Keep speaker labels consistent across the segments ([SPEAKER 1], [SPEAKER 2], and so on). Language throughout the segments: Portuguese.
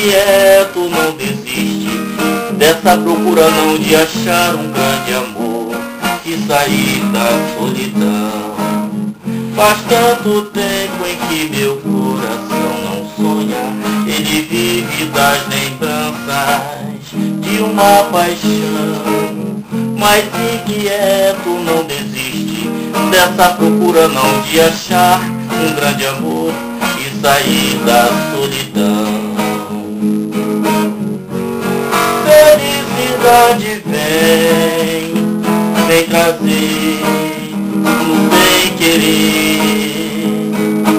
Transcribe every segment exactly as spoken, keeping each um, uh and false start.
[SPEAKER 1] inquieto, não desiste dessa procura não de achar um grande amor e sair da solidão. Faz tanto tempo em que meu coração não sonha, ele vive das lembranças de uma paixão. Mas inquieto, não desiste dessa procura não de achar um grande amor e sair da solidão. Felicidade vem, vem trazer no bem querer,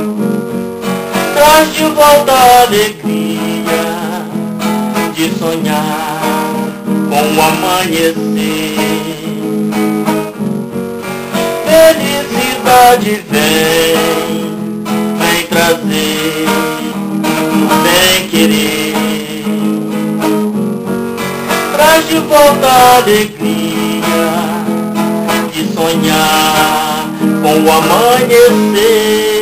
[SPEAKER 1] traz de volta a alegria de sonhar com o amanhecer. Felicidade vem, vem trazer no bem querer, traz de volta a alegria de sonhar com o amanhecer.